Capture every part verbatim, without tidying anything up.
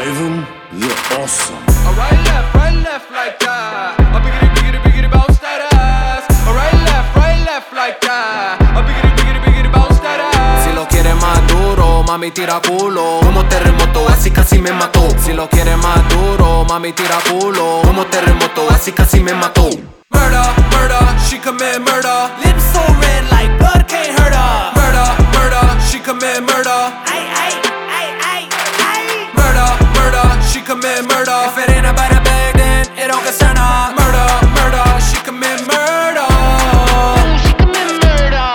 Ivan, you're awesome. Alright left, right left like that. A biggity biggity biggity bounce that ass. Alright left, right left like that. A biggity biggity biggity bounce that ass. Si lo quiere más duro, mami tira culo. Como terremoto, así casi me mató. Si lo quiere más duro, mami tira culo. Como terremoto, así casi me mató. Murder, murder, she commit murder. Lips so red like blood can't hurt her. Murder, murder, she commit murder. Ay, ay, ay, ay, ay. Murder, murder, she commit murder. If it ain't about a bag, then it don't concern her. Murder, murder, she commit murder. She commit murder.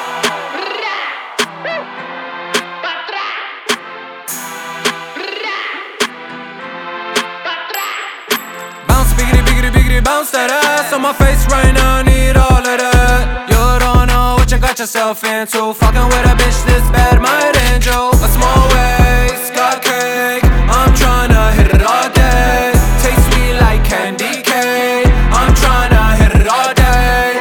Bounce, biggity, biggity, biggity, bounce that ass on my face right now, need all of that. You don't know what you got yourself into. Fucking with a bitch this bad might end you. A small waist, got cake. I'm tryna hit it all day. Taste sweet like candy cane. I'm tryna hit it all day.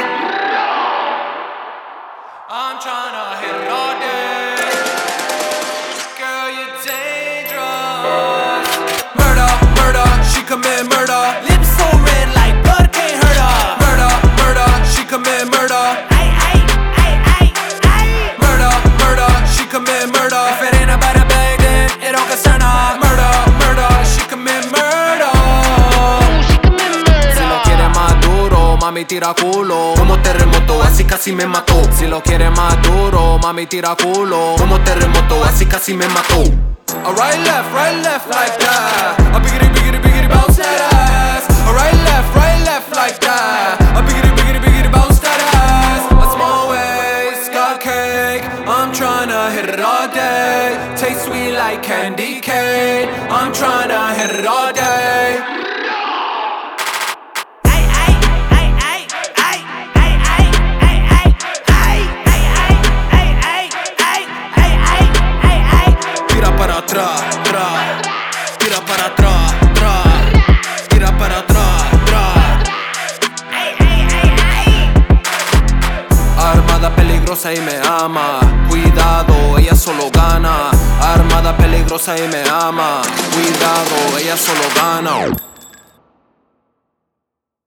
I'm tryna hit it all day. Girl, you're dangerous. Murder, murder, she commit murder. Lips so red like blood can't hurt her. Murder, murder, she commit murder. Ay, ay, ay, ay, ay. Murder, murder, she commit murder. If it ain't about a bag, then it don't concern her. Murder, murder, she commit murder. She commit murder. Si lo quiere más duro, mami tira culo. Como terremoto, así casi me mató. Si lo quiere más duro, mami tira culo. Como terremoto, así casi me mató. Alright left, right left like that. A biggity biggity biggity bounce that ass. Alright left, right left like that. A biggity biggity biggity bounce that ass. A small waist, got cake. I'm tryna hit it all day. Taste sweet like candy cane. I'm tryna hit it all day. Ay, ay, ay, ay, ay, ay, ay, ay, ay, ay, ay, ay, ay, ay, ay, ay, ay, ay, ay. Tira para atrás, tra. Tira para atrás, tra. Tira para atrás, tra. Ay, ay, ay, ay. Armada peligrosa y me ama. Cuidado, ella solo gana. Armada peligrosa y me ama. Cuidado, ella solo gana.